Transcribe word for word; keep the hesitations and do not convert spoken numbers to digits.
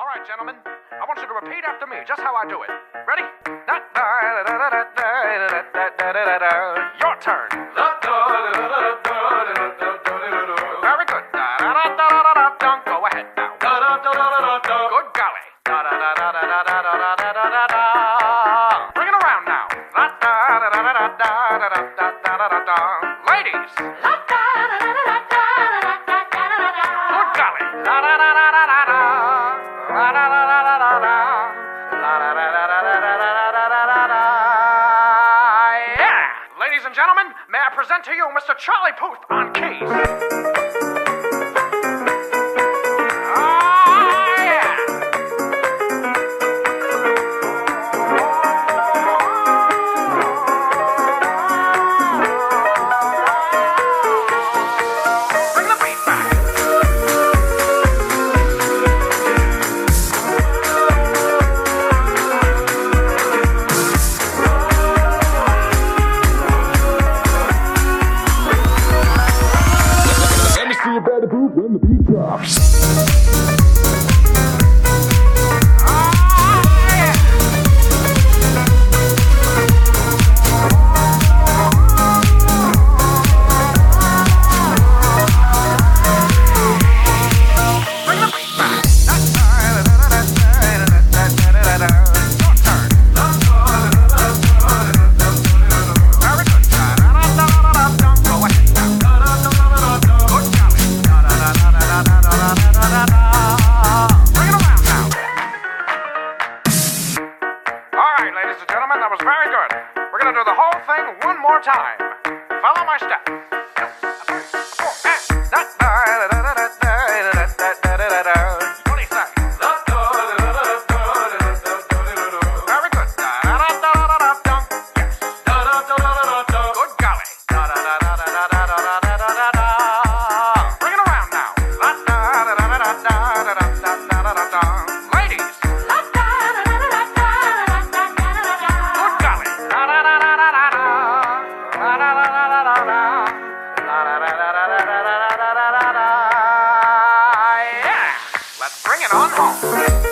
right, gentlemen. I want you to repeat after me, just how I do it. Ready? Your turn. Very good. Go ahead now. Good golly. Bring it around now. Ladies. Good golly. Yeah! Ladies and gentlemen, may I present to you Mister Charlie Puth on keys. You better move when the beat drops. Ladies and gentlemen, that was very good. We're going to do the whole thing one more time. Follow my step. What do you say? Very good. Good golly. Bring it around now. Ladies. Yeah! Let's bring it on home.